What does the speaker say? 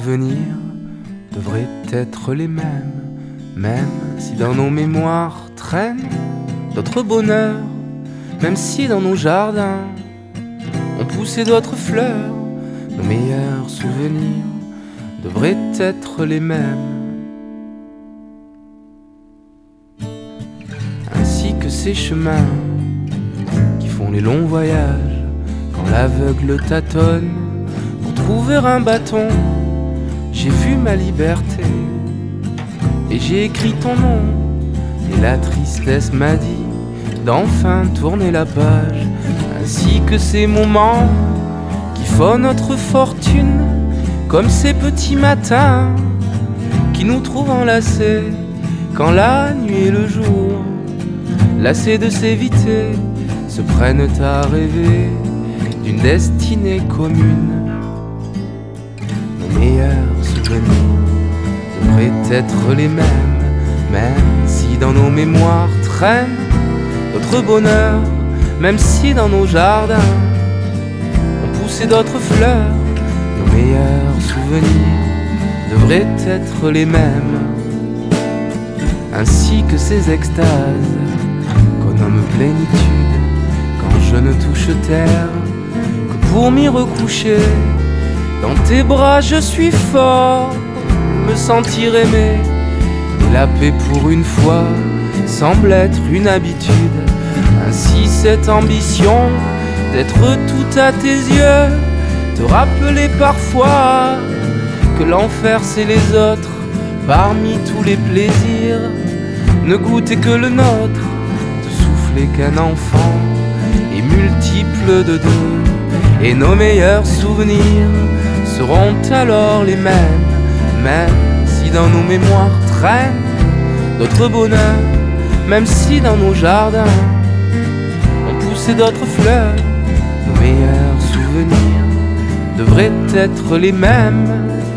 souvenirs devraient être les mêmes, même si dans nos mémoires traînent d'autres bonheurs, même si dans nos jardins ont poussé d'autres fleurs, nos meilleurs souvenirs devraient être les mêmes. Ainsi que ces chemins qui font les longs voyages quand l'aveugle tâtonne pour trouver un bâton. J'ai vu ma liberté et j'ai écrit ton nom, et la tristesse m'a dit d'enfin tourner la page. Ainsi que ces moments qui font notre fortune, comme ces petits matins qui nous trouvent enlacés quand la nuit et le jour, lassés de s'éviter, se prennent à rêver d'une destinée commune. Nos meilleurs souvenirs devraient être les mêmes, même si dans nos mémoires traînent d'autres bonheurs, même si dans nos jardins ont poussé d'autres fleurs. Nos meilleurs souvenirs devraient être les mêmes, ainsi que ces extases qu'on nomme plénitude, quand je ne touche terre que pour m'y recoucher. Dans tes bras je suis fort, me sentir aimé, et la paix pour une fois semble être une habitude. Ainsi cette ambition d'être tout à tes yeux, te rappeler parfois que l'enfer c'est les autres, parmi tous les plaisirs, ne goûter que le nôtre, te souffler qu'un enfant est multiple de deux. Et nos meilleurs souvenirs seront alors les mêmes, même si dans nos mémoires traînent d'autres bonheurs, même si dans nos jardins ont poussé d'autres fleurs. Nos meilleurs souvenirs devraient être les mêmes,